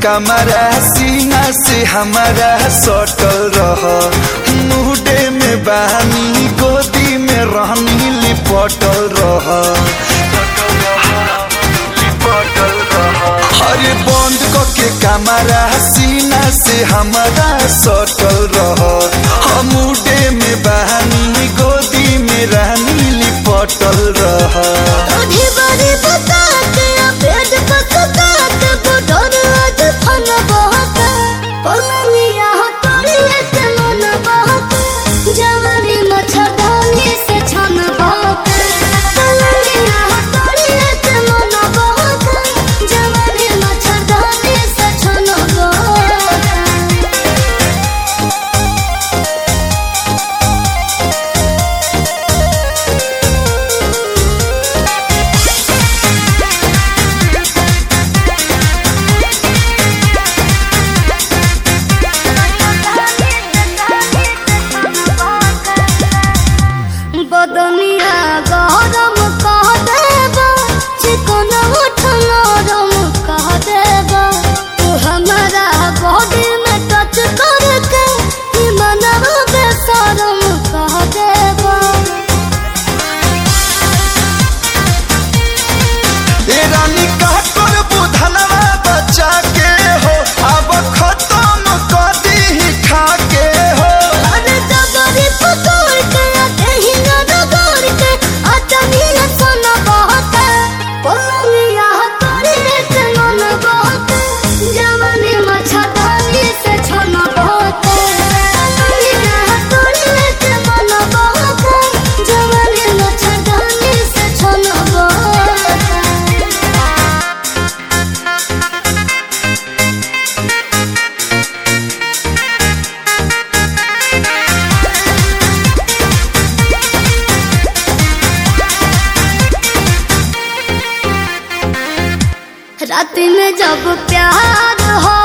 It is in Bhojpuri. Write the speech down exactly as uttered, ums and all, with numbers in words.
कमरा सीना से हमारा सटल रह मुहडे में बानी गोदी में रहनी लिपटल रह हरे बंद के कमरा सीना से हमारा सटल रह मुहडे में बानी गोदी में रहनी लिपटल रह बदनिया गरम कह देबा चिकन उठ नरम कह देबा तू हमारा बॉडी में टच करके ई मनवा बेशरम कह देबा ए रानी का कर बुधनवा बचा के हो अब खत्म कर दी खा के हो अरे जबरी पकड़ के देही रात में जब प्यार हो